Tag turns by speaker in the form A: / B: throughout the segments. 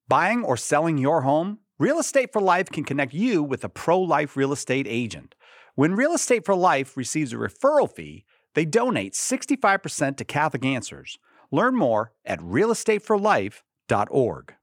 A: Buying or selling your home? Real Estate for Life can connect you with a pro-life real estate agent. When Real Estate for Life receives a referral fee, they donate 65% to Catholic Answers. Learn more at realestateforlife.org.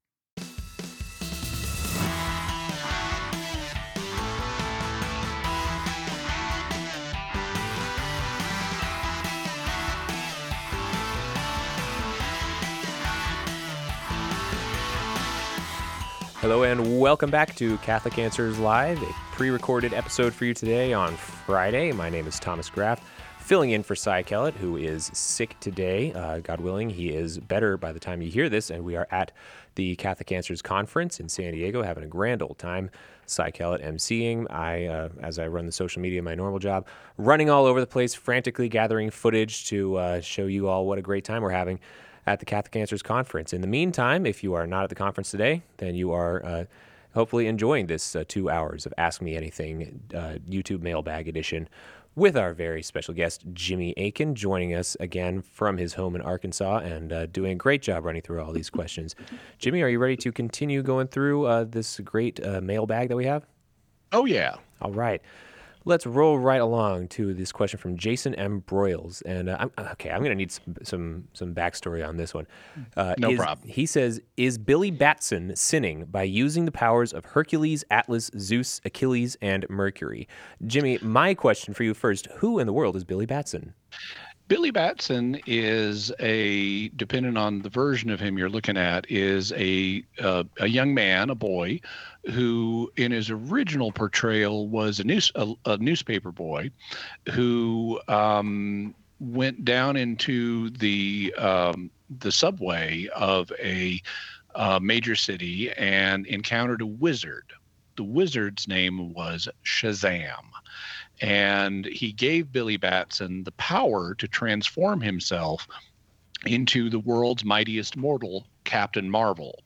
B: Hello and welcome back to Catholic Answers Live, a pre-recorded episode for you today on Friday. My name is Thomas Graff, filling in for Cy Kellett, who is sick today. God willing, he is better by the time you hear this, and we are at the Catholic Answers Conference in San Diego, having a grand old time. Cy Kellett emceeing. As I run the social media, my normal job, running all over the place, frantically gathering footage to show you all what a great time we're having at the Catholic Answers Conference. In the meantime, if you are not at the conference today, then you are hopefully enjoying this 2 hours of Ask Me Anything YouTube Mailbag Edition with our very special guest, Jimmy Akin, joining us again from his home in Arkansas and doing a great job running through all these questions. Jimmy, are you ready to continue going through this great mailbag that we have?
C: Oh, yeah.
B: All right. Let's roll right along to this question from Jason M. Broyles. And I'm going to need some backstory on this one.
C: No problem.
B: He says, is Billy Batson sinning by using the powers of Hercules, Atlas, Zeus, Achilles, and Mercury? Jimmy, my question for you first, who in the world is Billy Batson?
C: Billy Batson is depending on the version of him you're looking at, is a young man, a boy, who in his original portrayal was a newspaper boy who went down into the subway of a major city and encountered a wizard. The wizard's name was Shazam. And he gave Billy Batson the power to transform himself into the world's mightiest mortal, Captain Marvel.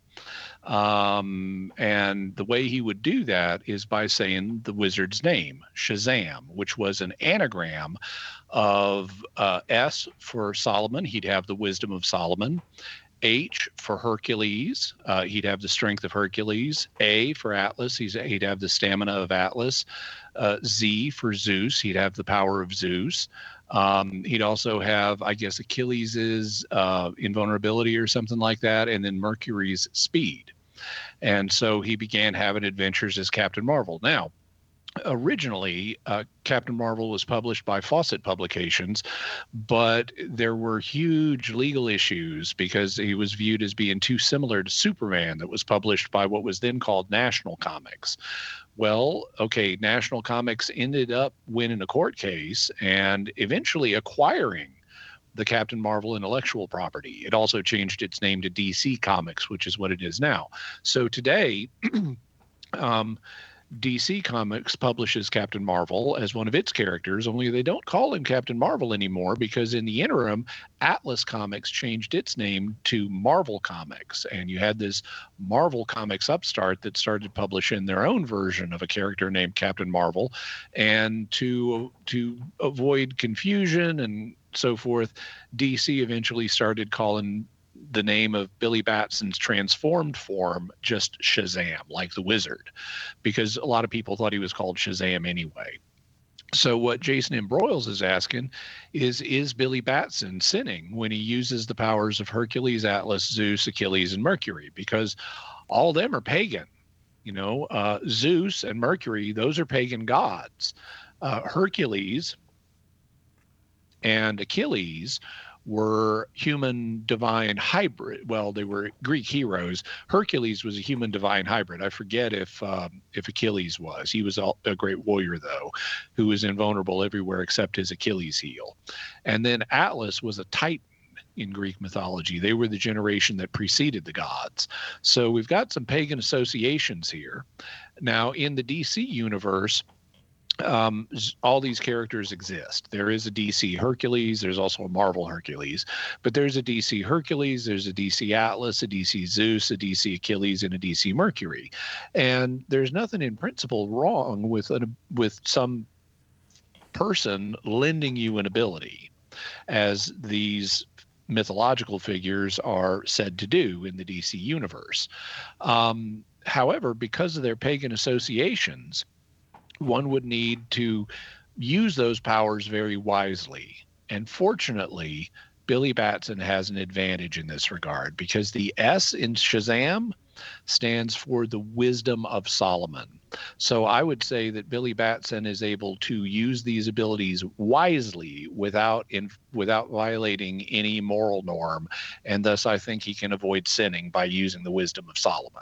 C: And the way he would do that is by saying the wizard's name, Shazam, which was an anagram of S for Solomon. He'd have the wisdom of Solomon. H for Hercules, he'd have the strength of Hercules. A for Atlas, he'd have the stamina of Atlas. Z for Zeus, he'd have the power of Zeus. He'd also have, I guess, Achilles' invulnerability or something like that, and then Mercury's speed. And so he began having adventures as Captain Marvel. Now, originally, Captain Marvel was published by Fawcett Publications, but there were huge legal issues because he was viewed as being too similar to Superman that was published by what was then called National Comics. Well, okay, National Comics ended up winning a court case and eventually acquiring the Captain Marvel intellectual property. It also changed its name to DC Comics, which is what it is now. So today, DC Comics publishes Captain Marvel as one of its characters, only they don't call him Captain Marvel anymore because in the interim, Atlas Comics changed its name to Marvel Comics. And you had this Marvel Comics upstart that started publishing their own version of a character named Captain Marvel. And to avoid confusion and so forth, DC eventually started calling the name of Billy Batson's transformed form just Shazam, like the wizard, because a lot of people thought he was called Shazam anyway. So what Jason M. Broyles is asking is Billy Batson sinning when he uses the powers of Hercules, Atlas, Zeus, Achilles, and Mercury? Because all of them are pagan. Zeus and Mercury, those are pagan gods. Hercules and Achilles were human divine hybrid. Well, they were Greek heroes. Hercules was a human divine hybrid. I forget if Achilles was. He was a great warrior, though, who was invulnerable everywhere except his Achilles heel. And then Atlas was a Titan in Greek mythology. They were the generation that preceded the gods. So we've got some pagan associations here. Now, in the DC universe, all these characters exist. There is a DC Hercules. There's also a Marvel Hercules, but there's a DC Hercules. There's a DC Atlas, a DC Zeus, a DC Achilles, and a DC Mercury. And there's nothing in principle wrong with some person lending you an ability, as these mythological figures are said to do in the DC universe. However, because of their pagan associations, one would need to use those powers very wisely. And fortunately, Billy Batson has an advantage in this regard because the S in Shazam stands for the wisdom of Solomon. So I would say that Billy Batson is able to use these abilities wisely without violating any moral norm, and thus I think he can avoid sinning by using the wisdom of Solomon.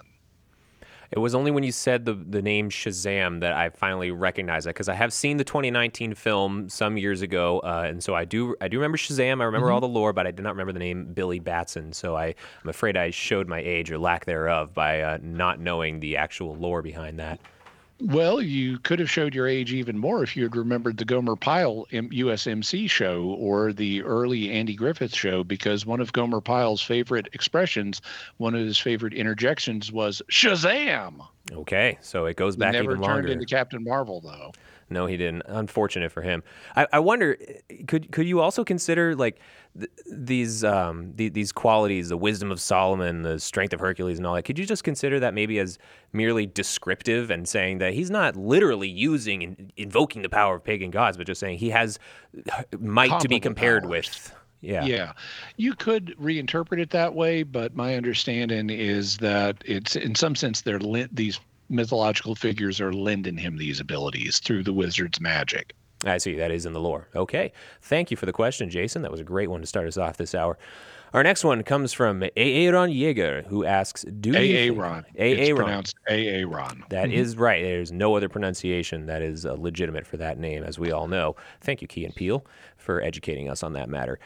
B: It was only when you said the name Shazam that I finally recognized it, because I have seen the 2019 film some years ago, and so I do remember Shazam. I remember all the lore, but I did not remember the name Billy Batson. So I'm afraid I showed my age or lack thereof by not knowing the actual lore behind that.
C: Well, you could have showed your age even more if you had remembered the Gomer Pyle USMC show or the early Andy Griffith show, because one of Gomer Pyle's favorite expressions, one of his favorite interjections was Shazam.
B: Okay, so it goes back even longer.
C: Never turned into Captain Marvel, though.
B: No, he didn't. Unfortunate for him. I wonder, could you also consider like these qualities, the wisdom of Solomon, the strength of Hercules, and all that? Could you just consider that maybe as merely descriptive and saying that he's not literally using and invoking the power of pagan gods, but just saying he has might to be compared with? Yeah.
C: You could reinterpret it that way, but my understanding is that it's in some sense these mythological figures are lending him these abilities through the wizard's magic.
B: I see. That is in the lore. Okay. Thank you for the question, Jason. That was a great one to start us off this hour. Our next one comes from Aaron Yeager, who asks,
C: Aaron. It's pronounced Aaron.
B: That is right. There's no other pronunciation that is legitimate for that name, as we all know. Thank you, Key and Peele, for educating us on that matter.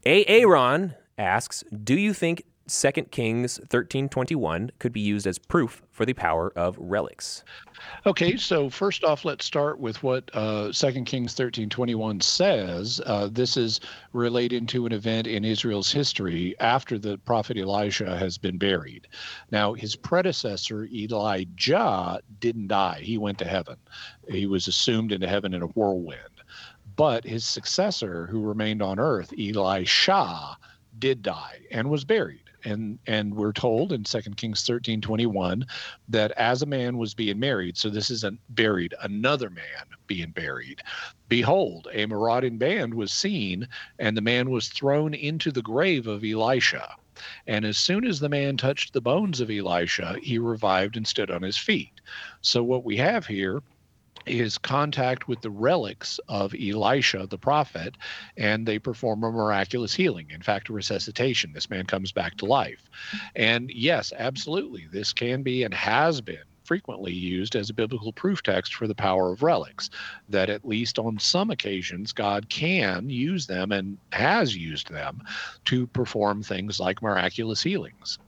B: Aaron asks, do you think 2 Kings 13:21 could be used as proof for the power of relics?
C: Okay, so first off, let's start with what 2 Kings 13:21 says. This is related to an event in Israel's history after the prophet Elijah has been buried. Now, his predecessor, Elijah, didn't die. He went to heaven. He was assumed into heaven in a whirlwind. But his successor, who remained on earth, Elisha, did die and was buried. And we're told in 2 Kings 13:21 that as a man was being married, so this is another man being buried, behold, a marauding band was seen, and the man was thrown into the grave of Elisha. And as soon as the man touched the bones of Elisha, he revived and stood on his feet. So what we have here is contact with the relics of Elisha, the prophet, and they perform a miraculous healing. In fact, a resuscitation. This man comes back to life. And yes, absolutely, this can be and has been frequently used as a biblical proof text for the power of relics, that at least on some occasions, God can use them and has used them to perform things like miraculous healings.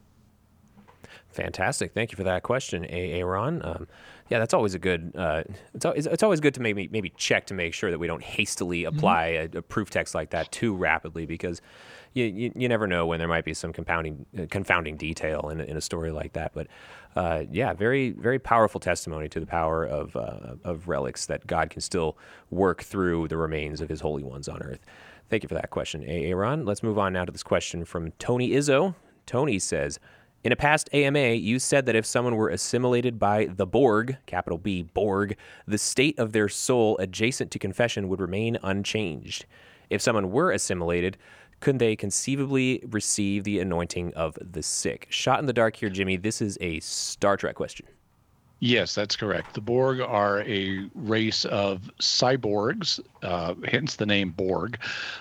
B: Fantastic. Thank you for that question, Aaron. Yeah, that's always a good. It's always good to maybe check to make sure that we don't hastily apply a proof text like that too rapidly, because you never know when there might be some confounding detail in a story like that. But yeah, very very powerful testimony to the power of relics, that God can still work through the remains of His holy ones on earth. Thank you for that question, Aaron. Let's move on now to this question from Tony Izzo. Tony says, in a past AMA, you said that if someone were assimilated by the Borg, capital B, Borg, the state of their soul adjacent to confession would remain unchanged. If someone were assimilated, could they conceivably receive the anointing of the sick? Shot in the dark here, Jimmy. This is a Star Trek question.
C: Yes, that's correct. The Borg are a race of cyborgs, hence the name Borg.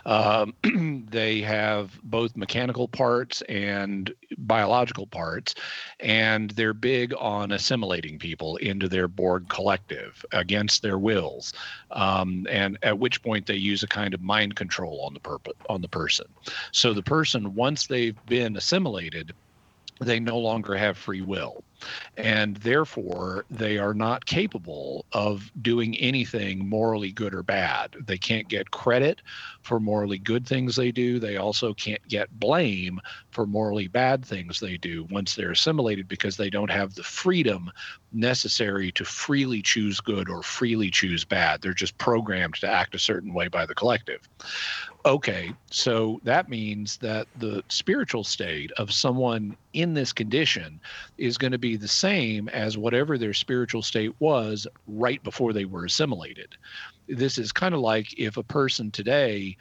C: They have both mechanical parts and biological parts, and they're big on assimilating people into their Borg collective against their wills, and at which point they use a kind of mind control on the person. So the person, once they've been assimilated, they no longer have free will. And therefore, they are not capable of doing anything morally good or bad. They can't get credit for morally good things they do. They also can't get blame for morally bad things they do once they're assimilated, because they don't have the freedom necessary to freely choose good or freely choose bad. They're just programmed to act a certain way by the collective. Okay, so that means that the spiritual state of someone in this condition is going to be the same as whatever their spiritual state was right before they were assimilated. This is kind of like if a person today,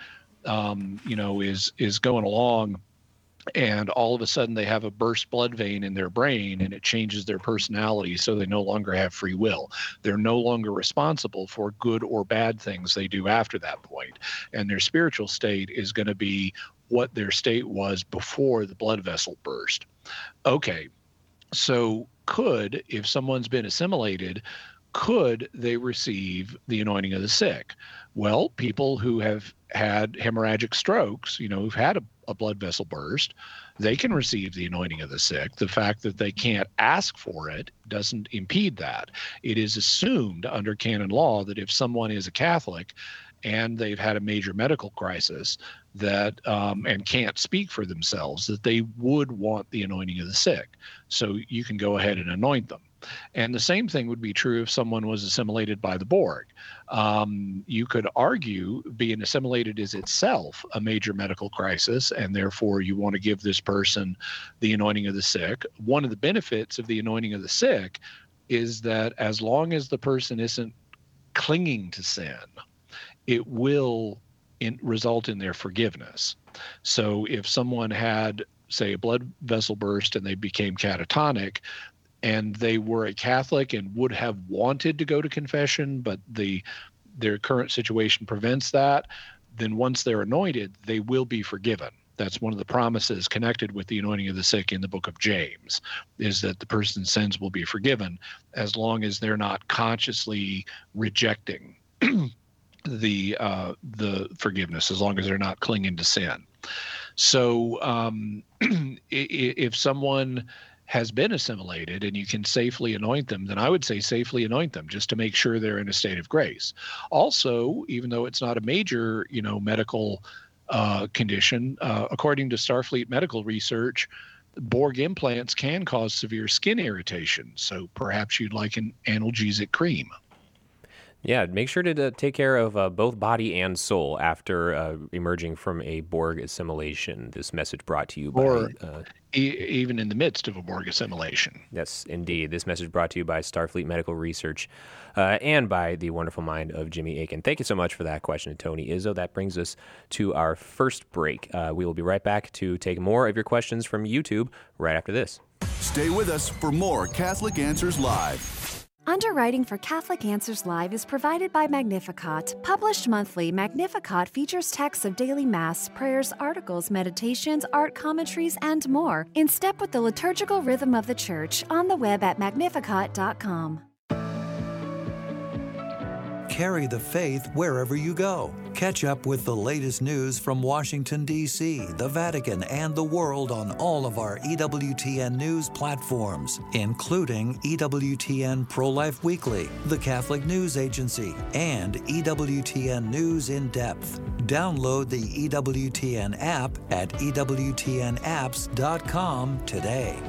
C: is going along and all of a sudden they have a burst blood vein in their brain and it changes their personality, so they no longer have free will. They're no longer responsible for good or bad things they do after that point. And their spiritual state is going to be what their state was before the blood vessel burst. Okay, so if someone's been assimilated, could they receive the anointing of the sick? Well, people who have had hemorrhagic strokes, who've had a blood vessel burst, they can receive the anointing of the sick. The fact that they can't ask for it doesn't impede that. It is assumed under canon law that if someone is a Catholic and they've had a major medical crisis that and can't speak for themselves, that they would want the anointing of the sick. So you can go ahead and anoint them. And the same thing would be true if someone was assimilated by the Borg. You could argue being assimilated is itself a major medical crisis, and therefore you want to give this person the anointing of the sick. One of the benefits of the anointing of the sick is that as long as the person isn't clinging to sin, it will result in their forgiveness. So if someone had, say, a blood vessel burst and they became catatonic, and they were a Catholic and would have wanted to go to confession, but their current situation prevents that, then once they're anointed, they will be forgiven. That's one of the promises connected with the anointing of the sick in the book of James, is that the person's sins will be forgiven as long as they're not consciously rejecting the forgiveness, as long as they're not clinging to sin. So if someone has been assimilated and you can safely anoint them, then I would say safely anoint them just to make sure they're in a state of grace. Also, even though it's not a major, medical condition, according to Starfleet medical research, Borg implants can cause severe skin irritation. So perhaps you'd like an analgesic cream.
B: Yeah, make sure to take care of both body and soul after emerging from a Borg assimilation. This message brought to you by...
C: even in the midst of a Borg assimilation.
B: Yes, indeed. This message brought to you by Starfleet Medical Research and by the wonderful mind of Jimmy Akin. Thank you so much for that question, Tony Izzo. That brings us to our first break. We will be right back to take more of your questions from YouTube right after this.
D: Stay with us for more Catholic Answers Live.
E: Underwriting for Catholic Answers Live is provided by Magnificat. Published monthly, Magnificat features texts of daily Mass, prayers, articles, meditations, art commentaries, and more, in step with the liturgical rhythm of the Church, on the web at magnificat.com.
F: Carry the faith wherever you go. Catch up with the latest news from Washington, D.C., the Vatican, and the world on all of our EWTN news platforms, including EWTN Pro-Life Weekly, the Catholic News Agency, and EWTN News in Depth. Download the EWTN app at EWTNapps.com today.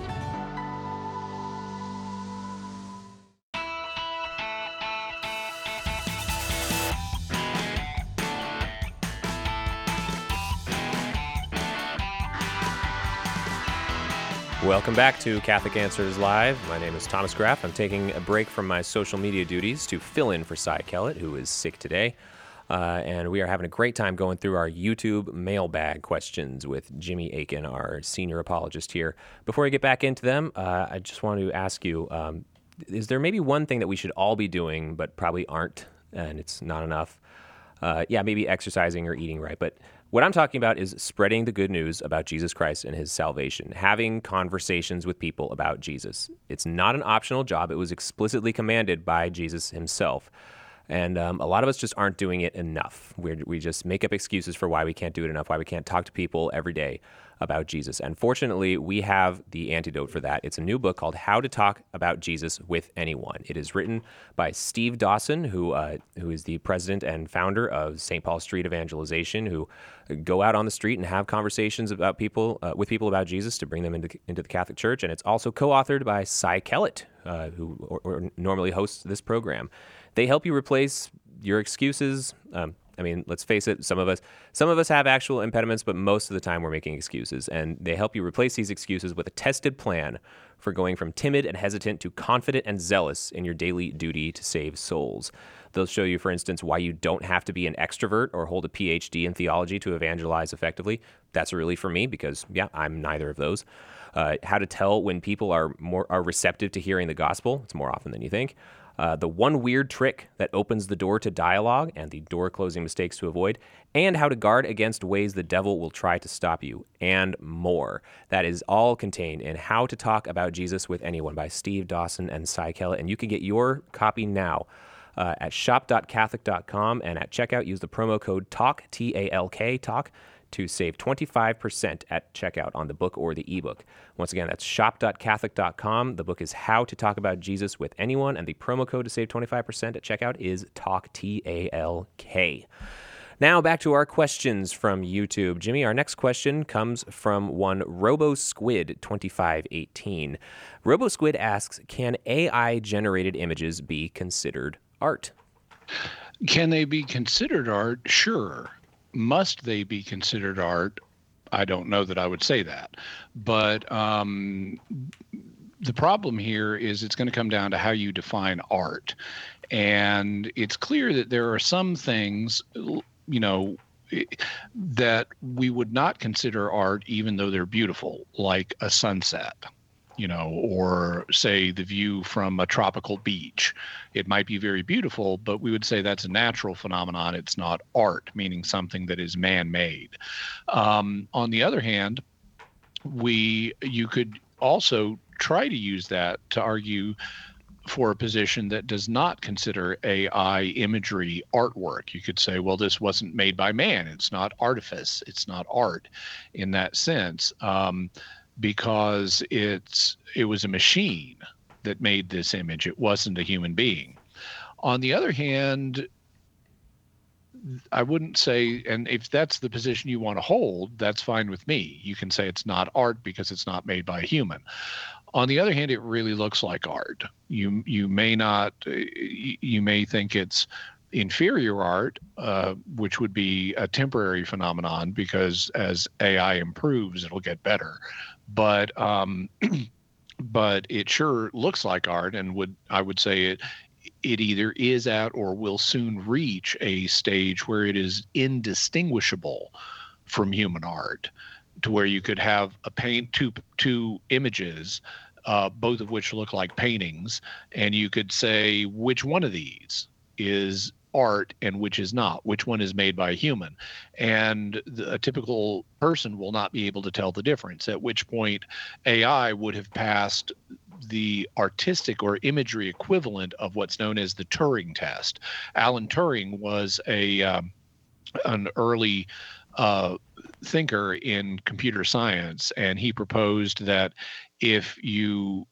B: Welcome back to Catholic Answers Live. My name is Thomas Graff. I'm taking a break from my social media duties to fill in for Cy Kellett, who is sick today. And we are having a great time going through our YouTube mailbag questions with Jimmy Akin, our senior apologist here. Before we get back into them, I just want to ask you, is there maybe one thing that we should all be doing but probably aren't, and it's not enough? Maybe exercising or eating right, but what I'm talking about is spreading the good news about Jesus Christ and his salvation, having conversations with people about Jesus. It's not an optional job. It was explicitly commanded by Jesus himself. And a lot of us just aren't doing it enough. We just make up excuses for why we can't do it enough, why we can't talk to people every day about Jesus. And fortunately, we have the antidote for that. It's a new book called How to Talk About Jesus with Anyone. It is written by Steve Dawson, who is the president and founder of St. Paul Street Evangelization, who go out on the street and have conversations about people with people about Jesus to bring them into the Catholic Church. And it's also co-authored by Cy Kellett, who normally hosts this program. They help you replace your excuses, I mean, let's face it, some of us have actual impediments, but most of the time we're making excuses, and they help you replace these excuses with a tested plan for going from timid and hesitant to confident and zealous in your daily duty to save souls. They'll show you, for instance, why you don't have to be an extrovert or hold a PhD in theology to evangelize effectively. That's a relief for me because, yeah, I'm neither of those. How to tell when people are receptive to hearing the gospel. It's more often than you think. The one weird trick that opens the door to dialogue and the door closing mistakes to avoid, and how to guard against ways the devil will try to stop you, and more. That is all contained in How to Talk About Jesus with Anyone by Steve Dawson and Cy Kellett, and you can get your copy now at shop.catholic.com, and at checkout use the promo code TALK, T-A-L-K, TALK, to save 25% at checkout on the book or the ebook. Once again, that's shop.catholic.com. The book is How to Talk About Jesus with Anyone, and the promo code to save 25% at checkout is TALK, T-A-L-K. Now back to our questions from YouTube. Jimmy, our next question comes from one RoboSquid2518. RoboSquid asks, can AI-generated images be considered art?
C: Can they be considered art? Sure. Must they be considered art? I don't know that I would say that. But the problem here is it's going to come down to how you define art. And it's clear that there are some things, that we would not consider art even though they're beautiful, like a sunset. Or say the view from a tropical beach. It might be very beautiful, but we would say that's a natural phenomenon. It's not art, meaning something that is man-made. On the other hand, you could also try to use that to argue for a position that does not consider AI imagery artwork. You could say, well, this wasn't made by man. It's not artifice. It's not art in that sense. Because it was a machine that made this image. It wasn't a human being. On the other hand, I wouldn't say, and if that's the position you want to hold, that's fine with me. You can say it's not art because it's not made by a human. On the other hand, it really looks like art. You may think it's inferior art, which would be a temporary phenomenon because as AI improves, it'll get better. But it sure looks like art, and I would say it either is at or will soon reach a stage where it is indistinguishable from human art, to where you could have two images, both of which look like paintings, and you could say which one of these is art and which is not, which one is made by a human. And a typical person will not be able to tell the difference, at which point AI would have passed the artistic or imagery equivalent of what's known as the Turing test. Alan Turing was an early thinker in computer science, and he proposed that if you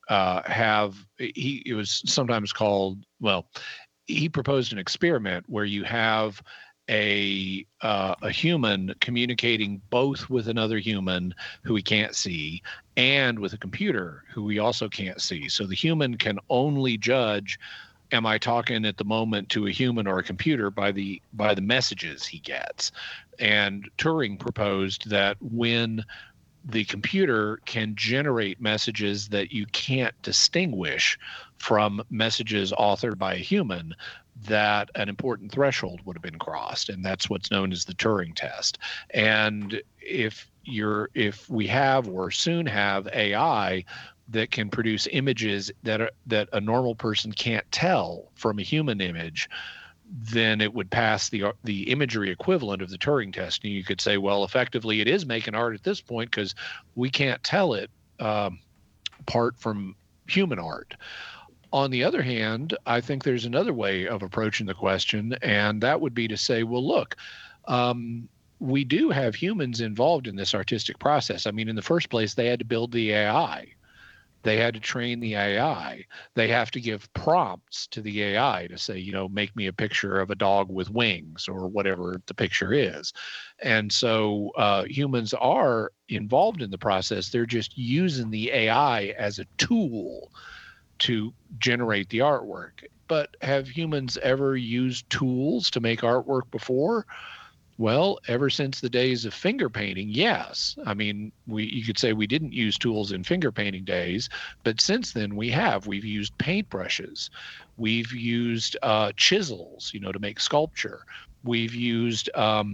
C: it was sometimes called, he proposed an experiment where you have a human communicating both with another human who we can't see and with a computer who we also can't see. So the human can only judge, am I talking at the moment to a human or a computer, by the messages he gets. And Turing proposed that when the computer can generate messages that you can't distinguish from messages authored by a human, that an important threshold would have been crossed, and that's what's known as the Turing test. And if we have or soon have AI that can produce images that a normal person can't tell from a human image, then it would pass the imagery equivalent of the Turing test. And you could say, well, effectively it is making art at this point because we can't tell it apart from human art. On the other hand, I think there's another way of approaching the question, and that would be to say, well, look, we do have humans involved in this artistic process. I mean, in the first place, they had to build the AI. They had to train the AI. They have to give prompts to the AI to say, make me a picture of a dog with wings or whatever the picture is. And so humans are involved in the process. They're just using the AI as a tool to generate the artwork. But have humans ever used tools to make artwork before? Well, ever since the days of finger painting, yes. I mean, you could say we didn't use tools in finger painting days, but since then we have. We've used paintbrushes. We've used chisels, to make sculpture. We've used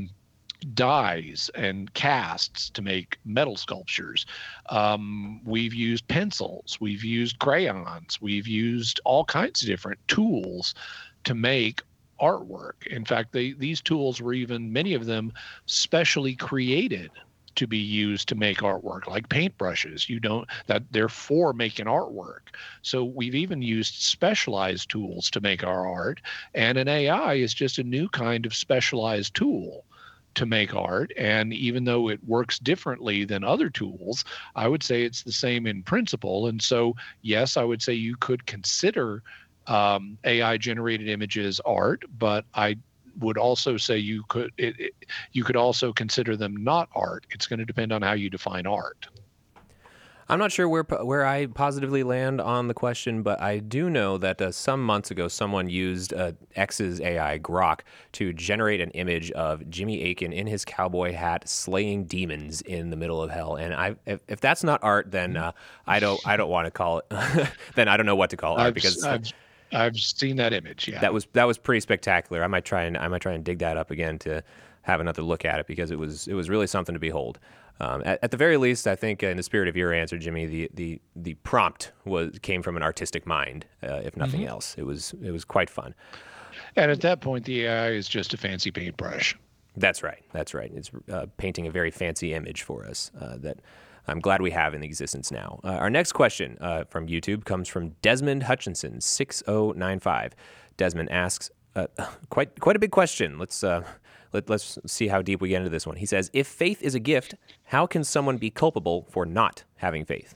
C: dyes and casts to make metal sculptures. We've used pencils. We've used crayons. We've used all kinds of different tools to make artwork. In fact, these tools were even, many of them, specially created to be used to make artwork, like paintbrushes. They're for making artwork. So we've even used specialized tools to make our art, and an AI is just a new kind of specialized tool to make art. And even though it works differently than other tools, I would say it's the same in principle. And so, yes, I would say you could consider AI generated images art, but I would also say you could also consider them not art. It's going to depend on how you define art.
B: I'm not sure where I positively land on the question, but I do know that some months ago, someone used X's AI Grok to generate an image of Jimmy Akin in his cowboy hat slaying demons in the middle of hell. And if that's not art, then I don't want to call it. Then I don't know what to call art, because
C: I've seen that image. Yeah,
B: that was pretty spectacular. I might try and dig that up again to have another look at it, because it was really something to behold. At the very least, I think in the spirit of your answer, Jimmy, the prompt came from an artistic mind, if nothing else. It was quite fun.
C: And at that point, the AI is just a fancy paintbrush.
B: That's right. It's painting a very fancy image for us that I'm glad we have in existence now. Our next question from YouTube comes from Desmond Hutchinson, 6095. Desmond asks, quite a big question. Let's see how deep we get into this one. He says, if faith is a gift, how can someone be culpable for not having faith?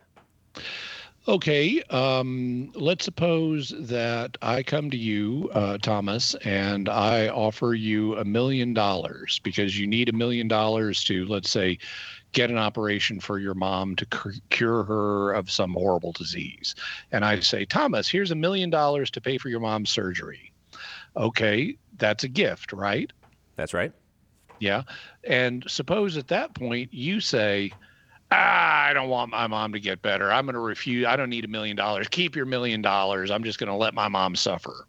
C: Okay, let's suppose that I come to you, Thomas, and I offer you $1 million because you need $1 million to, let's say, get an operation for your mom to cure her of some horrible disease. And I say, Thomas, here's $1 million to pay for your mom's surgery. Okay, that's a gift, right?
B: That's right.
C: Yeah. And suppose at that point you say, I don't want my mom to get better. I'm going to refuse. I don't need $1 million. Keep your $1 million. I'm just going to let my mom suffer.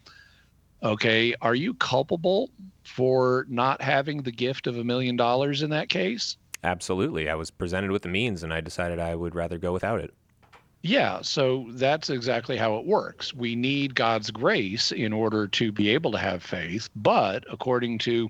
C: Okay. Are you culpable for not having the gift of $1 million in that case?
B: Absolutely. I was presented with the means and I decided I would rather go without it.
C: Yeah, so that's exactly how it works. We need God's grace in order to be able to have faith, but according to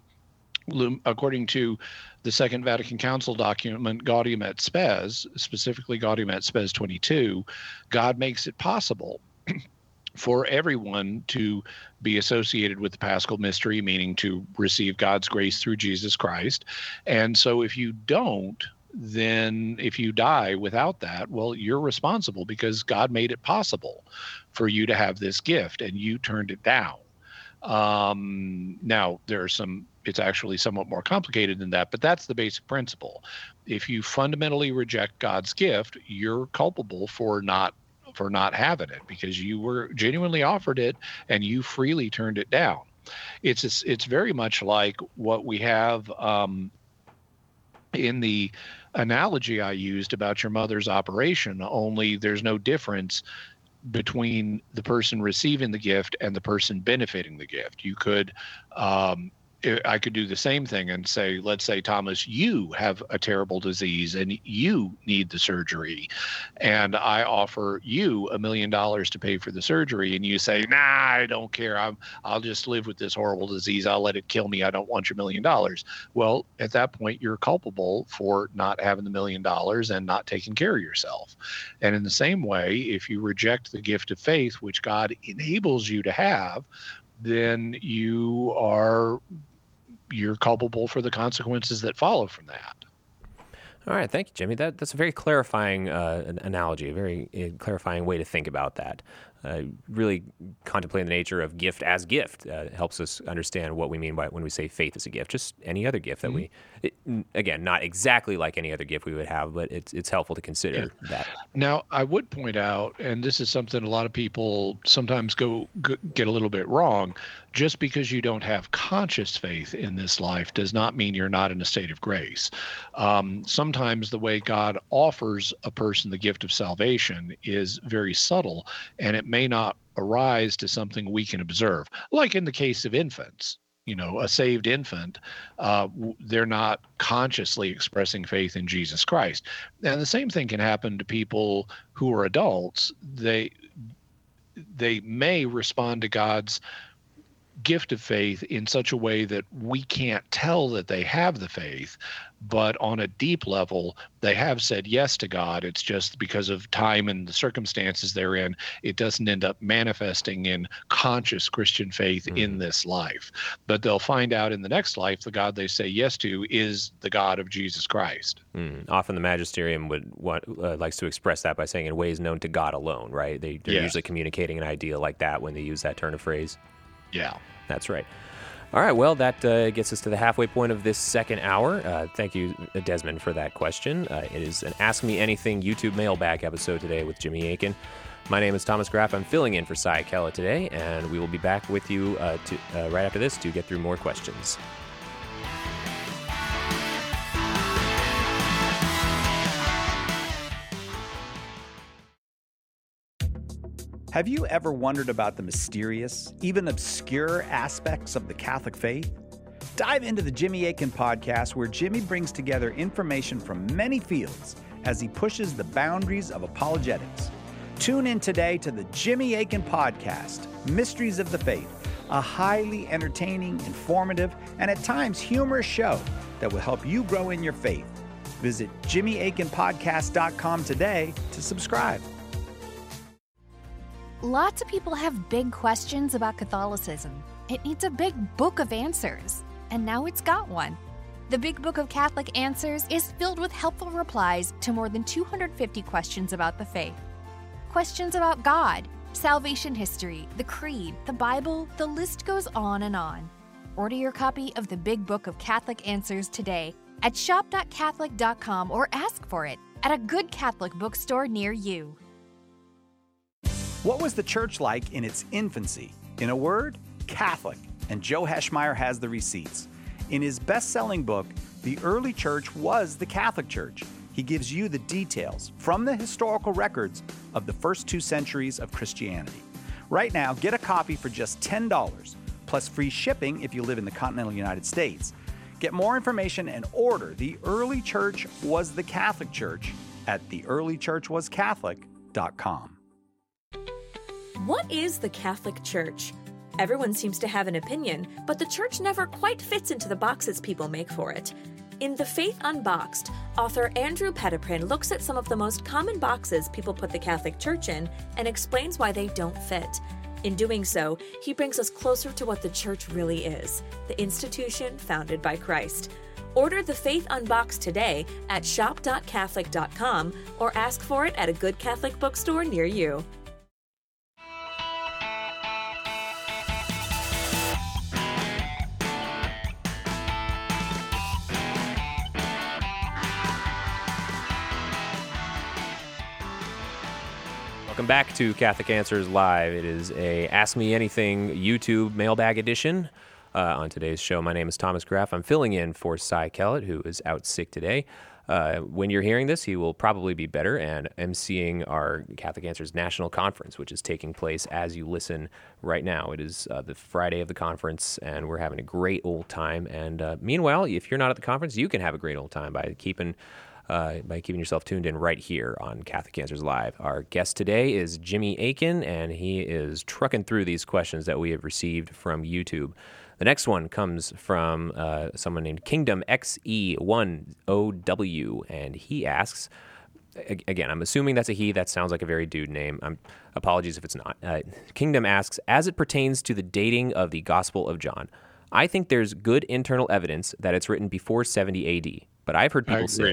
C: the Second Vatican Council document Gaudium et Spes, specifically Gaudium et Spes 22, God makes it possible for everyone to be associated with the Paschal mystery, meaning to receive God's grace through Jesus Christ. And so if you don't, then if you die without that, well, you're responsible because God made it possible for you to have this gift and you turned it down. Now, it's actually somewhat more complicated than that, but that's the basic principle. If you fundamentally reject God's gift, you're culpable for not having it because you were genuinely offered it and you freely turned it down. It's very much like what we have in the analogy I used about your mother's operation, only there's no difference between the person receiving the gift and the person benefiting the gift. You could, I could do the same thing and say, let's say, Thomas, you have a terrible disease and you need the surgery. And I offer you $1 million to pay for the surgery. And you say, nah, I don't care. I'll just live with this horrible disease. I'll let it kill me. I don't want your $1 million. Well, at that point, you're culpable for not having the $1 million and not taking care of yourself. And in the same way, if you reject the gift of faith, which God enables you to have, then you're culpable for the consequences that follow from that.
B: All right, thank you, Jimmy. That's a very clarifying analogy, a very clarifying way to think about that. Really contemplating the nature of gift as gift helps us understand what we mean by when we say faith is a gift. Just any other gift that again, not exactly like any other gift we would have, but it's helpful to consider that.
C: Now, I would point out, and this is something a lot of people sometimes get a little bit wrong, just because you don't have conscious faith in this life does not mean you're not in a state of grace. Sometimes the way God offers a person the gift of salvation is very subtle, and it may not arise to something we can observe. Like in the case of infants, a saved infant, they're not consciously expressing faith in Jesus Christ. And the same thing can happen to people who are adults. They may respond to God's gift of faith in such a way that we can't tell that they have the faith, but on a deep level, they have said yes to God. It's just because of time and the circumstances they're in, it doesn't end up manifesting in conscious Christian faith in this life. But they'll find out in the next life the God they say yes to is the God of Jesus Christ.
B: Often the magisterium likes to express that by saying in ways known to God alone, right? They're usually communicating an idea like that when they use that turn of phrase.
C: Yeah.
B: That's right. All right, well, that gets us to the halfway point of this second hour. Thank you, Desmond, for that question. It is an Ask Me Anything YouTube mailbag episode today with Jimmy Akin. My name is Thomas Graff. I'm filling in for Cy Kellett today, and we will be back with you right after this to get through more questions.
A: Have you ever wondered about the mysterious, even obscure aspects of the Catholic faith? Dive into the Jimmy Akin podcast, where Jimmy brings together information from many fields as he pushes the boundaries of apologetics. Tune in today to the Jimmy Akin podcast, Mysteries of the Faith, a highly entertaining, informative, and at times humorous show that will help you grow in your faith. Visit JimmyAkinPodcast.com today to subscribe.
E: Lots of people have big questions about Catholicism. It needs a big book of answers, and now it's got one. The Big Book of Catholic Answers is filled with helpful replies to more than 250 questions about the faith. Questions about God, salvation history, the Creed, the Bible, the list goes on and on. Order your copy of the Big Book of Catholic Answers today at shop.catholic.com or ask for it at a good Catholic bookstore near you.
A: What was the church like in its infancy? In a word, Catholic, and Joe Heschmeyer has the receipts. In his best-selling book, The Early Church Was the Catholic Church, he gives you the details from the historical records of the first 2 centuries of Christianity. Right now, get a copy for just $10, plus free shipping if you live in the continental United States. Get more information and order The Early Church Was the Catholic Church at theearlychurchwascatholic.com.
G: What is the Catholic Church? Everyone seems to have an opinion, but the church never quite fits into the boxes people make for it. In The Faith Unboxed, author Andrew Petiprin looks at some of the most common boxes people put the Catholic Church in and explains why they don't fit. In doing so, he brings us closer to what the church really is, the institution founded by Christ. Order The Faith Unboxed today at shop.catholic.com or ask for it at a good Catholic bookstore near you.
B: Welcome back to Catholic Answers Live. It is a Ask Me Anything YouTube mailbag edition. On today's show, my name is Thomas Graff. I'm filling in for Cy Kellett, who is out sick today. When you're hearing this, he will probably be better and emceeing our Catholic Answers National Conference, which is taking place as you listen right now. It is the Friday of the conference, and we're having a great old time. And meanwhile, if you're not at the conference, you can have a great old time by keeping yourself tuned in right here on Catholic Answers Live. Our guest today is Jimmy Akin, and he is trucking through these questions that we have received from YouTube. The next one comes from someone named Kingdom XE10W, and he asks, again, I'm assuming that's a he. That sounds like a very dude name. Apologies if it's not. Kingdom asks, as it pertains to the dating of the Gospel of John, I think there's good internal evidence that it's written before 70 AD, but I've heard people say...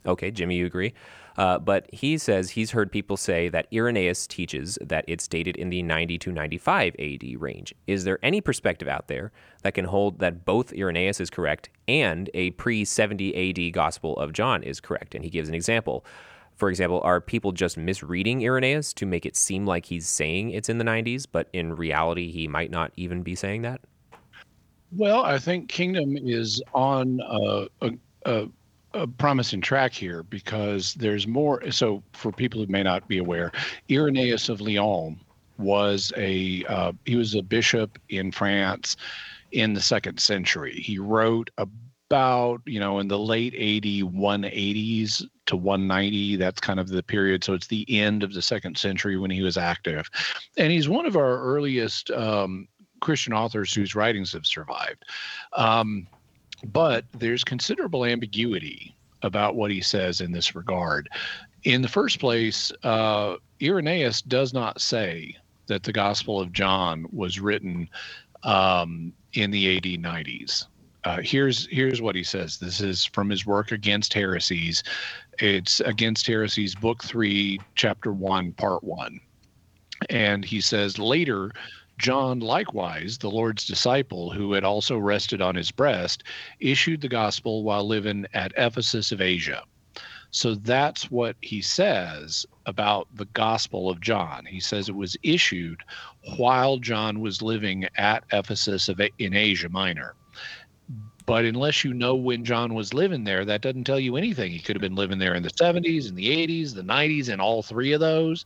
B: Okay, Jimmy, you agree. But he says he's heard people say that Irenaeus teaches that it's dated in the 90 to 95 AD range. Is there any perspective out there that can hold that both Irenaeus is correct and a pre-70 AD Gospel of John is correct? And he gives an example. For example, are people just misreading Irenaeus to make it seem like he's saying it's in the 90s, but in reality he might not even be saying that?
C: Well, I think Kingdom is on a promising track here because there's more. So, for people who may not be aware, Irenaeus of Lyon was he was a bishop in France in the 2nd century. He wrote about, in the late 180s to 190. That's kind of the period. So it's the end of the 2nd century when he was active, and he's one of our earliest Christian authors whose writings have survived. But there's considerable ambiguity about what he says in this regard. In the first place, Irenaeus does not say that the Gospel of John was written in the AD 90s. Here's what he says. This is from his work Against Heresies. It's Against Heresies, Book 3, Chapter 1, Part 1. And he says, later, John, likewise, the Lord's disciple, who had also rested on his breast, issued the gospel while living at Ephesus of Asia. So that's what he says about the Gospel of John. He says it was issued while John was living at Ephesus in Asia Minor. But unless you know when John was living there, that doesn't tell you anything. He could have been living there in the 70s, in the 80s, the 90s, and all three of those.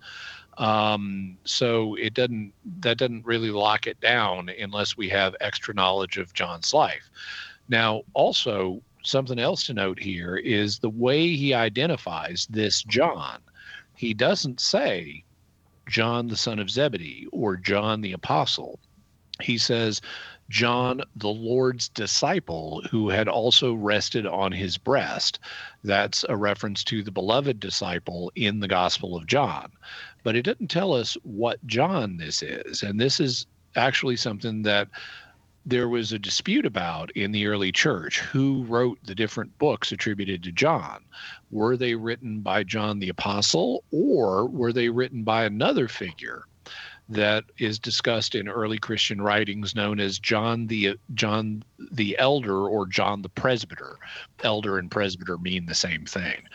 C: So that doesn't really lock it down unless we have extra knowledge of John's life. Now, also, something else to note here is the way he identifies this John. He doesn't say John the son of Zebedee or John the apostle. He says John the Lord's disciple, who had also rested on his breast. That's a reference to the beloved disciple in the Gospel of John. But it doesn't tell us what John this is. And this is actually something that there was a dispute about in the early church. Who wrote the different books attributed to John? Were they written by John the Apostle, or were they written by another figure that is discussed in early Christian writings known as John the Elder or John the Presbyter? Elder and presbyter mean the same thing.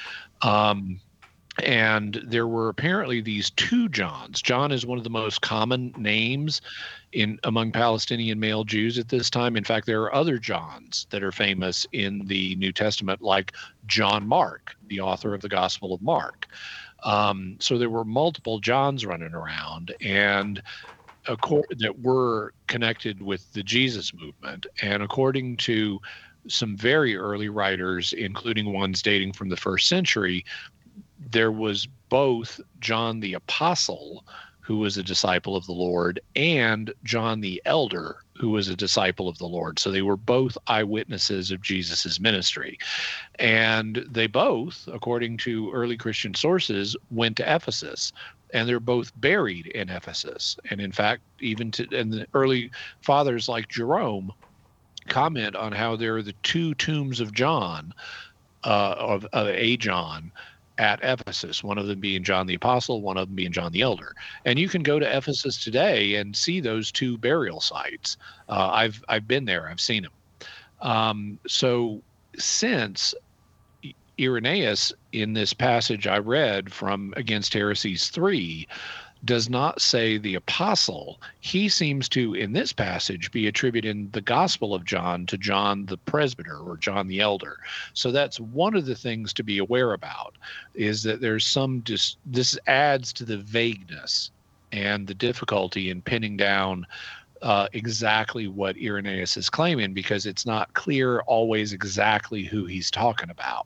C: And there were apparently these two Johns. John is one of the most common names among Palestinian male Jews at this time. In fact, there are other Johns that are famous in the New Testament, like John Mark, the author of the Gospel of Mark. So there were multiple Johns running around, and that were connected with the Jesus movement. And according to some very early writers, including ones dating from the 1st century, there was both John the Apostle, who was a disciple of the Lord, and John the Elder, who was a disciple of the Lord. So they were both eyewitnesses of Jesus's ministry. And they both, according to early Christian sources, went to Ephesus. And they're both buried in Ephesus. And in fact, and the early fathers like Jerome comment on how there are the two tombs of John, of a John, at Ephesus, one of them being John the Apostle, one of them being John the Elder. And you can go to Ephesus today and see those two burial sites. I've been there, I've seen them. So since Irenaeus, in this passage I read from Against Heresies 3, does not say the apostle, he seems to, in this passage, be attributing the Gospel of John to John the Presbyter or John the Elder. So that's one of the things to be aware about, is that there's this adds to the vagueness and the difficulty in pinning down exactly what Irenaeus is claiming, because it's not clear always exactly who he's talking about.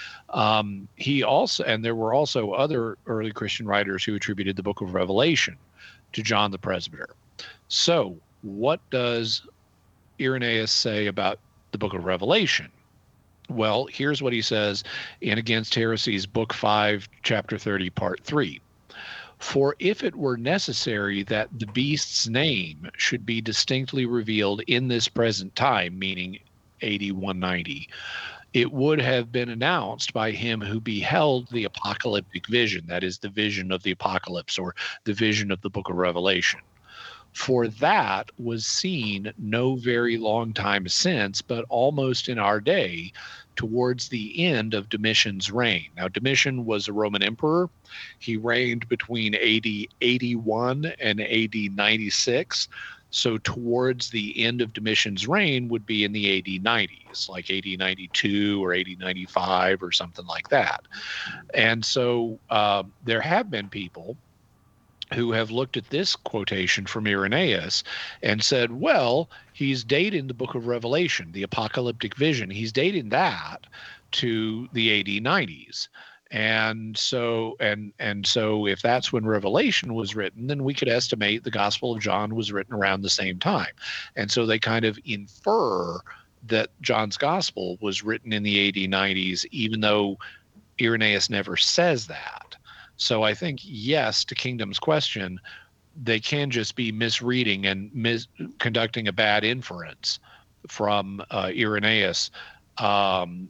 C: And there were also other early Christian writers who attributed the book of Revelation to John the Presbyter. So what does Irenaeus say about the book of Revelation? Well, here's what he says in Against Heresies, Book 5, Chapter 30, Part 3. For if it were necessary that the beast's name should be distinctly revealed in this present time, meaning AD 190, it would have been announced by him who beheld the apocalyptic vision, that is, the vision of the apocalypse or the vision of the book of Revelation. For that was seen no very long time since, but almost in our day, towards the end of Domitian's reign. Now, Domitian was a Roman emperor. He reigned between AD 81 and AD 96. So towards the end of Domitian's reign would be in the AD 90s, like AD 92 or AD 95 or something like that. And so there have been people who have looked at this quotation from Irenaeus and said, well, he's dating the book of Revelation, the apocalyptic vision. He's dating that to the AD 90s. And so if that's when Revelation was written, then we could estimate the Gospel of John was written around the same time. And so they kind of infer that John's Gospel was written in the AD 90s, even though Irenaeus never says that. So I think, yes, to Kingdom's question, they can just be misreading and conducting a bad inference from Irenaeus to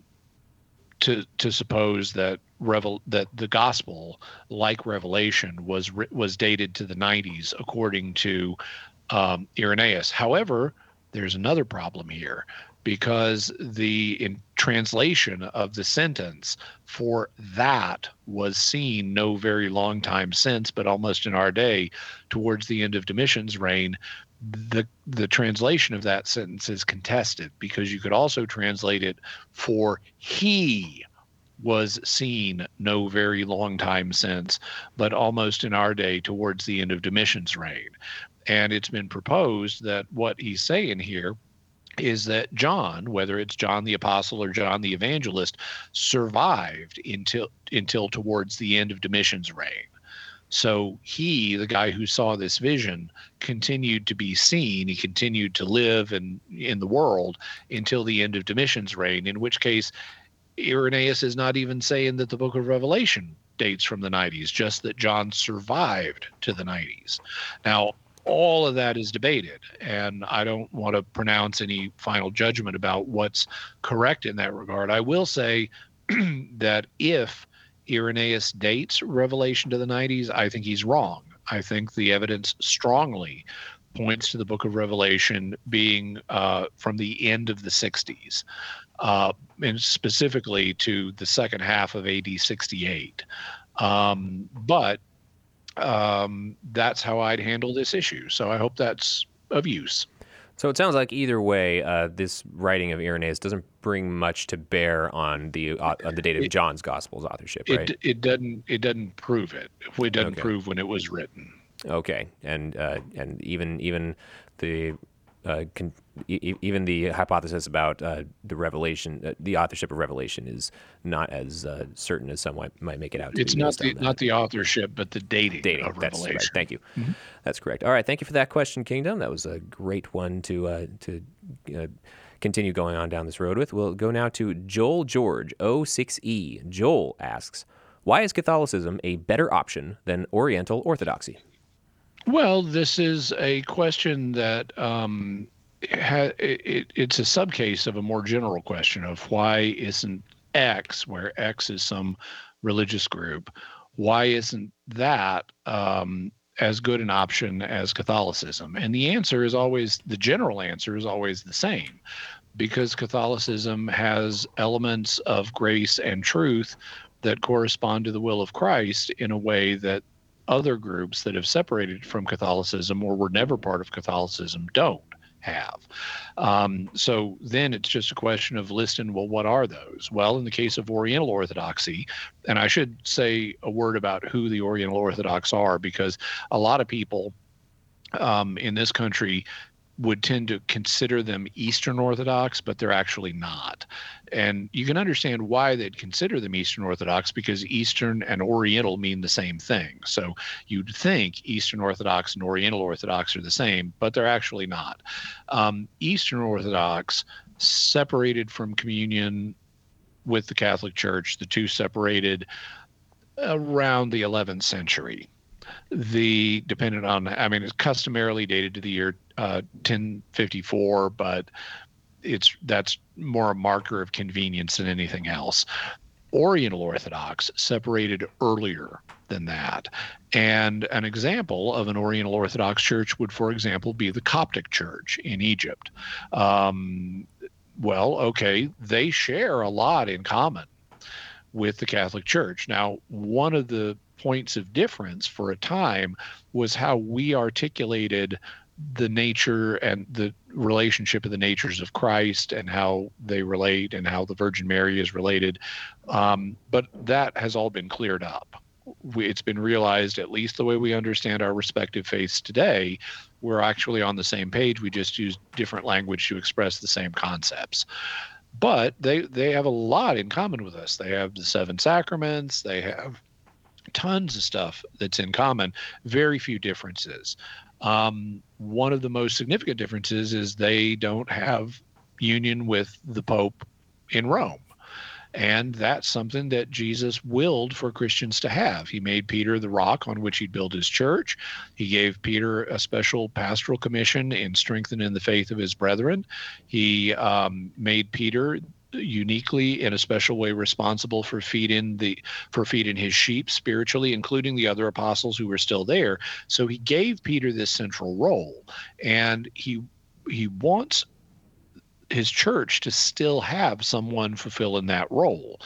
C: suppose that that the gospel, like Revelation, was dated to the 90s, according to Irenaeus. However, there's another problem here, because the translation of the sentence for that was seen no very long time since, but almost in our day, towards the end of Domitian's reign. The translation of that sentence is contested, because you could also translate it for he was seen no very long time since, but almost in our day, towards the end of Domitian's reign. And it's been proposed that what he's saying here is that John, whether it's John the Apostle or John the Evangelist, survived until towards the end of Domitian's reign. So he, the guy who saw this vision, continued to be seen. He continued to live in the world until the end of Domitian's reign, in which case Irenaeus is not even saying that the book of Revelation dates from the 90s, just that John survived to the 90s. Now, all of that is debated, and I don't want to pronounce any final judgment about what's correct in that regard. I will say that if Irenaeus dates Revelation to the 90s, I think he's wrong. I think the evidence strongly points to the book of Revelation being from the end of the 60s, and specifically to the second half of AD 68. But that's how I'd handle this issue. So I hope that's of use.
B: So it sounds like either way, this writing of Irenaeus doesn't bring much to bear on the date of John's Gospel's authorship, right?
C: It doesn't prove it. It doesn't prove when it was written.
B: Okay, and even the even the hypothesis about the Revelation, the authorship of Revelation, is not as certain as some might make it out to be.
C: It's not the authorship, but the dating of
B: That's
C: Revelation.
B: right. Thank you.
C: Mm-hmm.
B: That's correct. All right. Thank you for that question, Kingdom. That was a great one to continue going on down this road with. We'll go now to Joel George, 06E. Joel asks, why is Catholicism a better option than Oriental Orthodoxy?
C: Well, this is a question that it's a subcase of a more general question of why isn't X, where X is some religious group, why isn't that as good an option as Catholicism? And the general answer is always the same, because Catholicism has elements of grace and truth that correspond to the will of Christ in a way that other groups that have separated from Catholicism or were never part of Catholicism don't have. So then it's just a question of listing, well, what are those? Well, in the case of Oriental Orthodoxy, and I should say a word about who the Oriental Orthodox are, because a lot of people in this country would tend to consider them Eastern Orthodox, but they're actually not. And you can understand why they'd consider them Eastern Orthodox, because Eastern and Oriental mean the same thing. So you'd think Eastern Orthodox and Oriental Orthodox are the same, but they're actually not. Eastern Orthodox separated from communion with the Catholic Church. The two separated around the 11th century. It's customarily dated to the year 1054, but that's more a marker of convenience than anything else. Oriental Orthodox separated earlier than that. And an example of an Oriental Orthodox church would, for example, be the Coptic Church in Egypt. They share a lot in common with the Catholic Church. Now, one of the points of difference for a time was how we articulated the nature and the relationship of the natures of Christ and how they relate and how the Virgin Mary is related. But that has all been cleared up. It's been realized, at least the way we understand our respective faiths today, we're actually on the same page. We just use different language to express the same concepts. But they have a lot in common with us. They have the 7 sacraments. They have tons of stuff that's in common, very few differences. One of the most significant differences is they don't have union with the Pope in Rome. And that's something that Jesus willed for Christians to have. He made Peter the rock on which he'd build his church. He gave Peter a special pastoral commission in strengthening the faith of his brethren. He made Peter uniquely in a special way responsible for feeding his sheep spiritually, including the other apostles who were still there. So he gave Peter this central role, and he wants his church to still have someone fulfilling that role.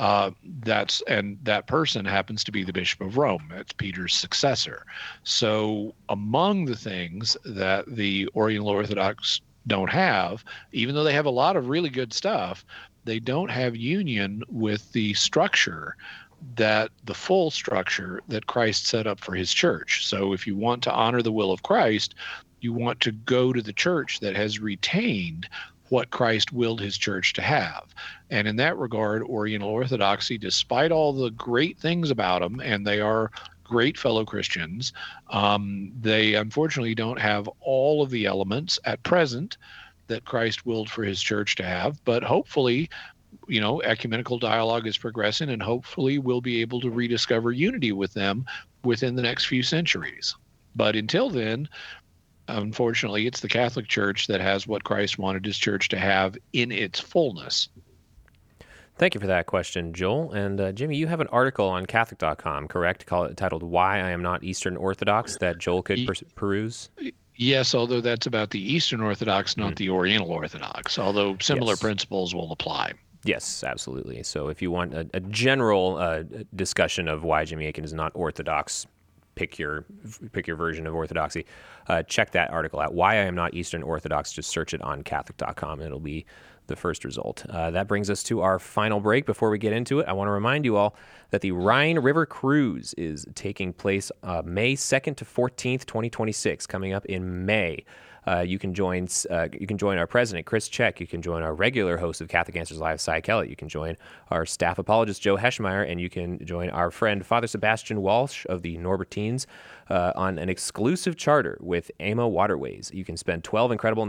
C: That person happens to be the Bishop of Rome. That's Peter's successor. So among the things that the Oriental Orthodox don't have, even though they have a lot of really good stuff, they don't have union with the structure, that the full structure that Christ set up for his church. So if you want to honor the will of Christ, you want to go to the church that has retained what Christ willed his church to have. And in that regard, Oriental Orthodoxy, despite all the great things about them, and they are great fellow Christians, they unfortunately don't have all of the elements at present that Christ willed for his church to have. But hopefully, ecumenical dialogue is progressing, and hopefully we'll be able to rediscover unity with them within the next few centuries. But until then, unfortunately, it's the Catholic Church that has what Christ wanted his church to have in its fullness.
B: Thank you for that question, Joel. And Jimmy, you have an article on Catholic.com, correct? Titled "Why I Am Not Eastern Orthodox" that Joel could peruse?
C: Yes, although that's about the Eastern Orthodox, not the Oriental Orthodox, although similar principles will apply.
B: Yes, absolutely. So if you want a general discussion of why Jimmy Akin is not Orthodox, pick your version of Orthodoxy, check that article out. Why I Am Not Eastern Orthodox. Just search it on Catholic.com, and it'll be the first result. That brings us to our final break. Before we get into it, I want to remind you all that the Rhine River Cruise is taking place May 2nd to 14th, 2026, coming up in May. You can join our president, Chris Check. You can join our regular host of Catholic Answers Live, Cy Kellett. You can join our staff apologist, Joe Heschmeyer, and you can join our friend, Father Sebastian Walsh of the Norbertines on an exclusive charter with AMA Waterways. You can spend 12 incredible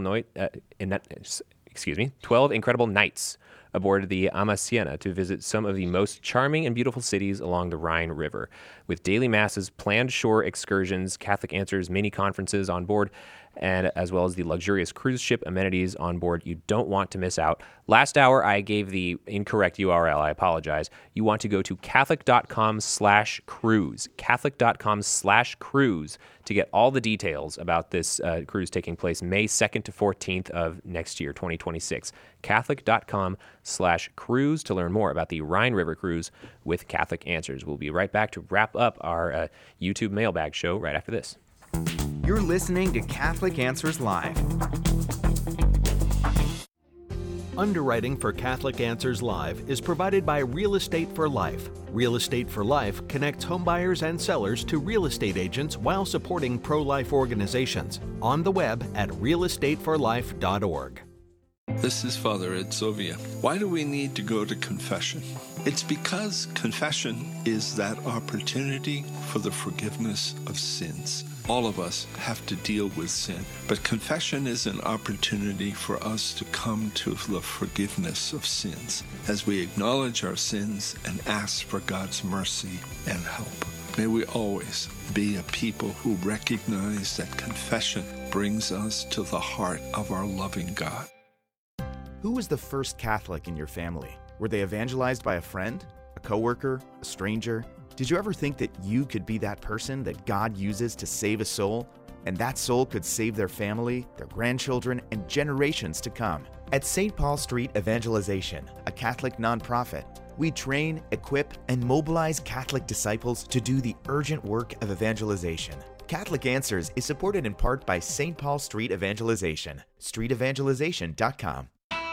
B: nights aboard the Ama Siena to visit some of the most charming and beautiful cities along the Rhine River. With daily masses, planned shore excursions, Catholic Answers mini conferences on board, and as well as the luxurious cruise ship amenities on board, you don't want to miss out. Last hour, I gave the incorrect URL. I apologize. You want to go to Catholic.com/cruise, Catholic.com/cruise to get all the details about this cruise taking place May 2nd to 14th of next year, 2026. Catholic.com/cruise to learn more about the Rhine River Cruise with Catholic Answers. We'll be right back to wrap up our YouTube mailbag show right after this.
H: You're listening to Catholic Answers Live.
I: Underwriting for Catholic Answers Live is provided by Real Estate for Life. Real Estate for Life connects homebuyers and sellers to real estate agents while supporting pro-life organizations. On the web at realestateforlife.org.
J: This is Father Ed Sovia. Why do we need to go to confession? It's because confession is that opportunity for the forgiveness of sins. All of us have to deal with sin, but confession is an opportunity for us to come to the forgiveness of sins as we acknowledge our sins and ask for God's mercy and help. May we always be a people who recognize that confession brings us to the heart of our loving God.
H: Who was the first Catholic in your family? Were they evangelized by a friend, a coworker, a stranger? Did you ever think that you could be that person that God uses to save a soul? And that soul could save their family, their grandchildren, and generations to come. At St. Paul Street Evangelization, a Catholic nonprofit, we train, equip, and mobilize Catholic disciples to do the urgent work of evangelization. Catholic Answers is supported in part by St. Paul Street Evangelization, streetevangelization.com.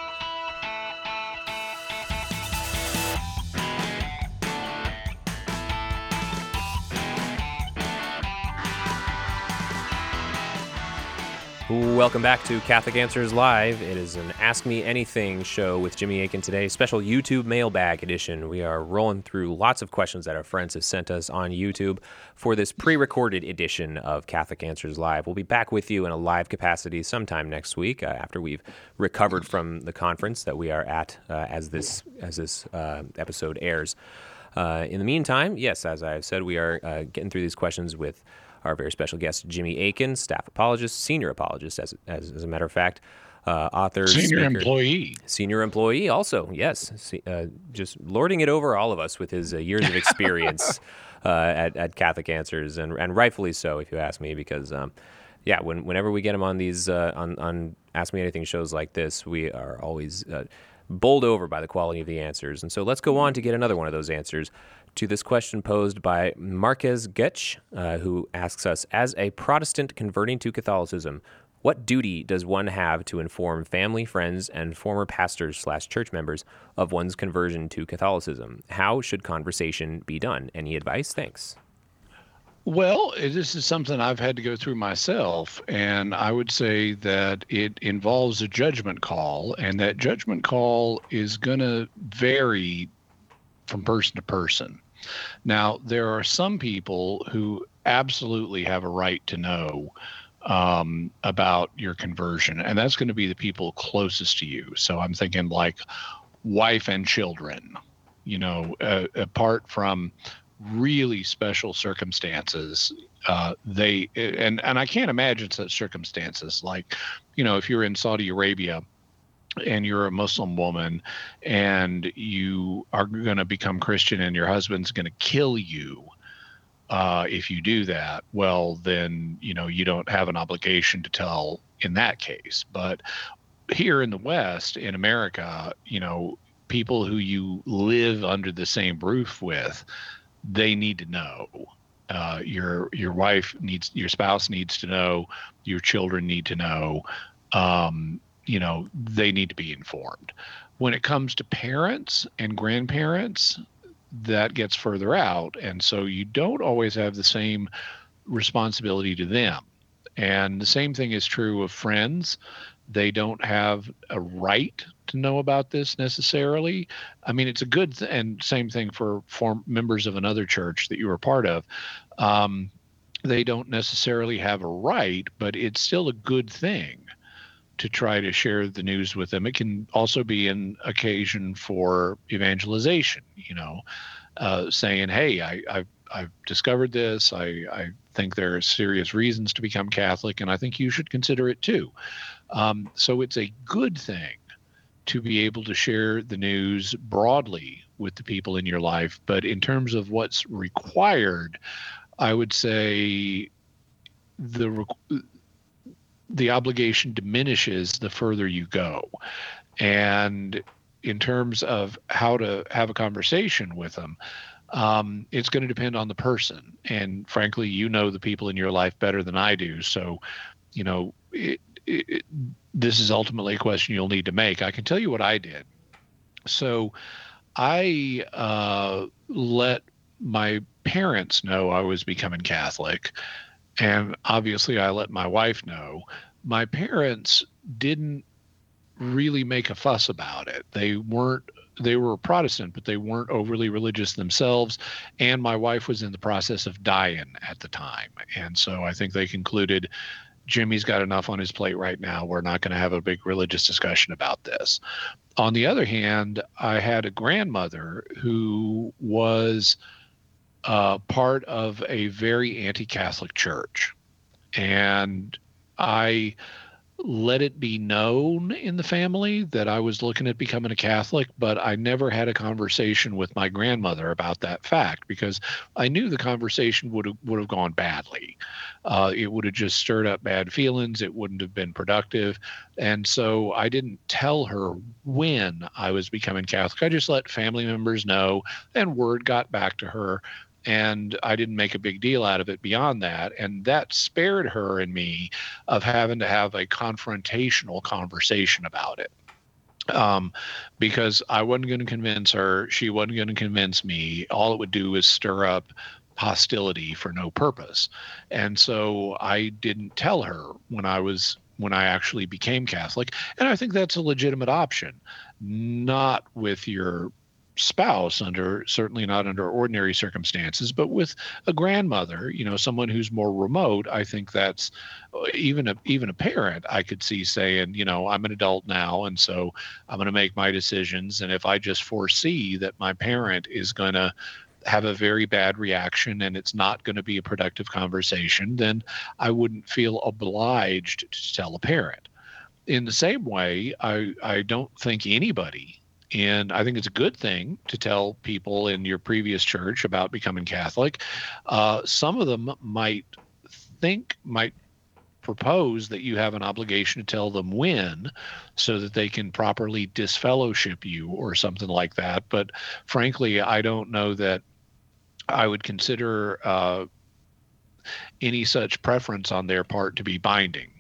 B: Welcome back to Catholic Answers Live. It is an Ask Me Anything show with Jimmy Akin today, special YouTube mailbag edition. We are rolling through lots of questions that our friends have sent us on YouTube for this pre-recorded edition of Catholic Answers Live. We'll be back with you in a live capacity sometime next week after we've recovered from the conference that we are at as this episode airs. In the meantime, yes, as I've said, we are getting through these questions with our very special guest, Jimmy Akin, staff apologist, senior apologist, as a matter of fact, author,
C: senior
B: speaker, senior employee also, yes, just lording it over all of us with his years of experience at Catholic Answers, and rightfully so, if you ask me, because whenever we get him on these on Ask Me Anything shows like this, we are always bowled over by the quality of the answers. And so let's go on to get another one of those answers to this question posed by Marquez Getch, who asks us, as a Protestant converting to Catholicism, what duty does one have to inform family, friends, and former pastors/church members of one's conversion to Catholicism? How should conversation be done? Any advice? Thanks.
C: Well, this is something I've had to go through myself, and I would say that it involves a judgment call, and that judgment call is going to vary from person to person. Now, there are some people who absolutely have a right to know about your conversion, and that's going to be the people closest to you. So I'm thinking like wife and children, apart from really special circumstances, and I can't imagine such circumstances like, if you're in Saudi Arabia and you're a Muslim woman and you are going to become Christian and your husband's going to kill you if you do that, well, then, you don't have an obligation to tell in that case. But here in the West, in America, people who you live under the same roof with, they need to know. Your wife needs, your spouse needs to know, your children need to know, they need to be informed. When it comes to parents and grandparents, that gets further out. And so you don't always have the same responsibility to them. And the same thing is true of friends. They don't have a right to know about this necessarily. I mean, it's a good and same thing for members of another church that you were part of. They don't necessarily have a right, but it's still a good thing to try to share the news with them. It can also be an occasion for evangelization, saying, hey, I've discovered this. I think there are serious reasons to become Catholic, and I think you should consider it too. So it's a good thing to be able to share the news broadly with the people in your life. But in terms of what's required, I would say the obligation diminishes the further you go. And in terms of how to have a conversation with them, it's going to depend on the person. And frankly, the people in your life better than I do. So, this is ultimately a question you'll need to make. I can tell you what I did. So I let my parents know I was becoming Catholic. And obviously I let my wife know. My parents didn't really make a fuss about it. They were Protestant, but they weren't overly religious themselves. And my wife was in the process of dying at the time. And so I think they concluded, Jimmy's got enough on his plate right now. We're not going to have a big religious discussion about this. On the other hand, I had a grandmother who was part of a very anti-Catholic church. And I let it be known in the family that I was looking at becoming a Catholic, but I never had a conversation with my grandmother about that fact because I knew the conversation would have gone badly. It would have just stirred up bad feelings. It wouldn't have been productive. And so I didn't tell her when I was becoming Catholic. I just let family members know, and word got back to her. And I didn't make a big deal out of it beyond that. And that spared her and me of having to have a confrontational conversation about it. Because I wasn't going to convince her. She wasn't going to convince me. All it would do is stir up hostility for no purpose. And so I didn't tell her when I actually became Catholic. And I think that's a legitimate option, not with your spouse, certainly not under ordinary circumstances, but with a grandmother, someone who's more remote. I think that's even a parent I could see saying, I'm an adult now, and so I'm going to make my decisions. And if I just foresee that my parent is going to have a very bad reaction and it's not going to be a productive conversation, then I wouldn't feel obliged to tell a parent. In the same way, I don't think anybody, and I think it's a good thing to tell people in your previous church about becoming Catholic. Some of them might propose that you have an obligation to tell them when, so that they can properly disfellowship you or something like that. But frankly, I don't know that I would consider any such preference on their part to be binding.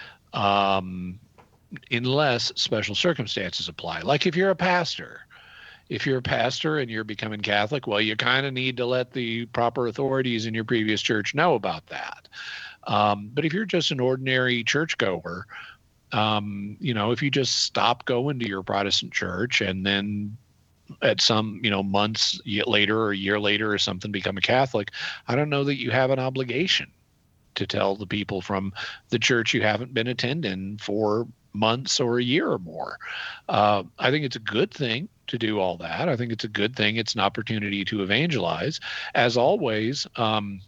C: Unless special circumstances apply. Like if you're a pastor and you're becoming Catholic, well, you kind of need to let the proper authorities in your previous church know about that. But if you're just an ordinary churchgoer, if you just stop going to your Protestant church and then at some, months later or a year later or something become a Catholic, I don't know that you have an obligation to tell the people from the church you haven't been attending for months or a year or more. I think it's a good thing to do all that. I think it's a good thing. It's an opportunity to evangelize. As always, one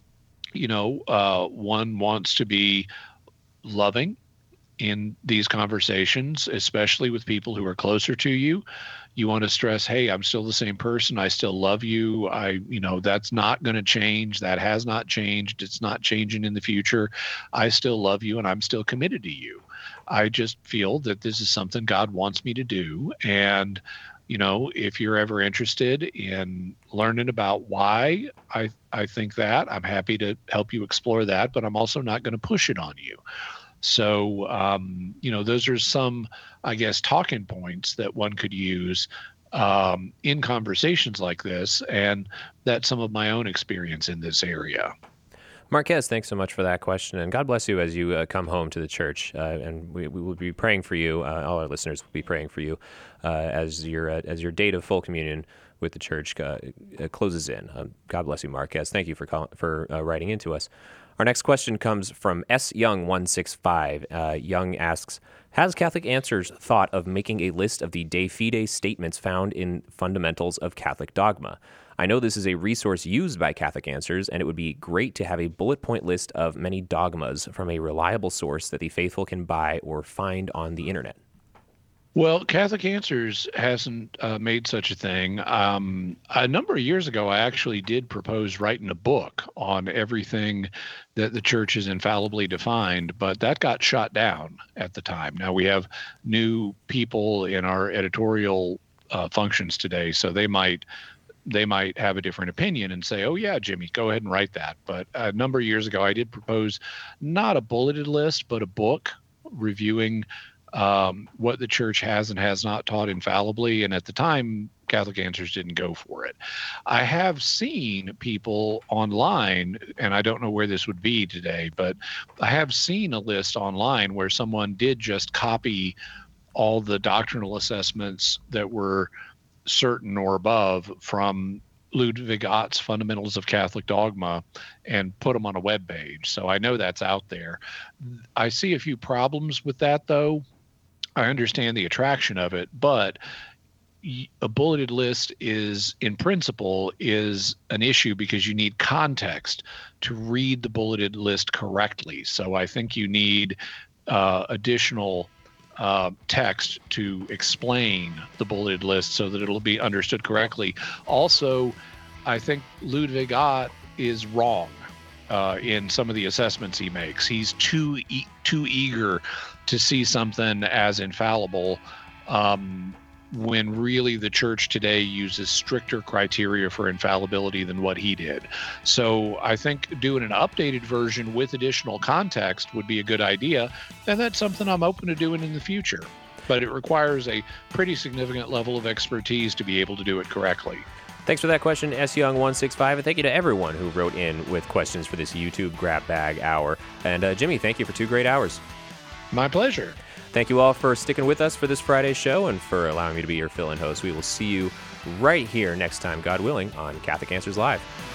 C: wants to be loving in these conversations, especially with people who are closer to you. You want to stress, hey, I'm still the same person. I still love you. That's not going to change. That has not changed. It's not changing in the future. I still love you and I'm still committed to you. I just feel that this is something God wants me to do. And, if you're ever interested in learning about why I think that, I'm happy to help you explore that, but I'm also not going to push it on you. So, those are some, I guess, talking points that one could use in conversations like this. And that's some of my own experience in this area.
B: Marquez, thanks so much for that question, and God bless you as you come home to the church. And we will be praying for you. All our listeners will be praying for you as your date of full communion with the church closes in. God bless you, Marquez. Thank you for writing into us. Our next question comes from S. Young 165. Young asks, has Catholic Answers thought of making a list of the De Fide statements found in Fundamentals of Catholic Dogma? I know this is a resource used by Catholic Answers, and it would be great to have a bullet point list of many dogmas from a reliable source that the faithful can buy or find on the internet.
C: Well, Catholic Answers hasn't made such a thing. A number of years ago, I actually did propose writing a book on everything that the church has infallibly defined, but that got shot down at the time. Now we have new people in our editorial functions today, so they might have a different opinion and say, oh yeah, Jimmy, go ahead and write that. But a number of years ago, I did propose not a bulleted list, but a book reviewing what the church has and has not taught infallibly. And at the time, Catholic Answers didn't go for it. I have seen people online, and I don't know where this would be today, but I have seen a list online where someone did just copy all the doctrinal assessments that were certain or above from Ludwig Ott's Fundamentals of Catholic Dogma and put them on a web page. So I know that's out there. I see a few problems with that, though. I understand the attraction of it, but a bulleted list is, in principle, is an issue because you need context to read the bulleted list correctly. So I think you need additional text to explain the bulleted list so that it'll be understood correctly. Also, I think Ludwig Ott is wrong in some of the assessments he makes. He's too eager to see something as infallible, when really the church today uses stricter criteria for infallibility than what he did. So I think doing an updated version with additional context would be a good idea, and that's something I'm open to doing in the future. But it requires a pretty significant level of expertise to be able to do it correctly.
B: Thanks for that question, SYoung165, and thank you to everyone who wrote in with questions for this YouTube Grab Bag Hour. And Jimmy, thank you for 2 great hours.
C: My pleasure.
B: Thank you all for sticking with us for this Friday's show and for allowing me to be your fill-in host. We will see you right here next time, God willing, on Catholic Answers Live.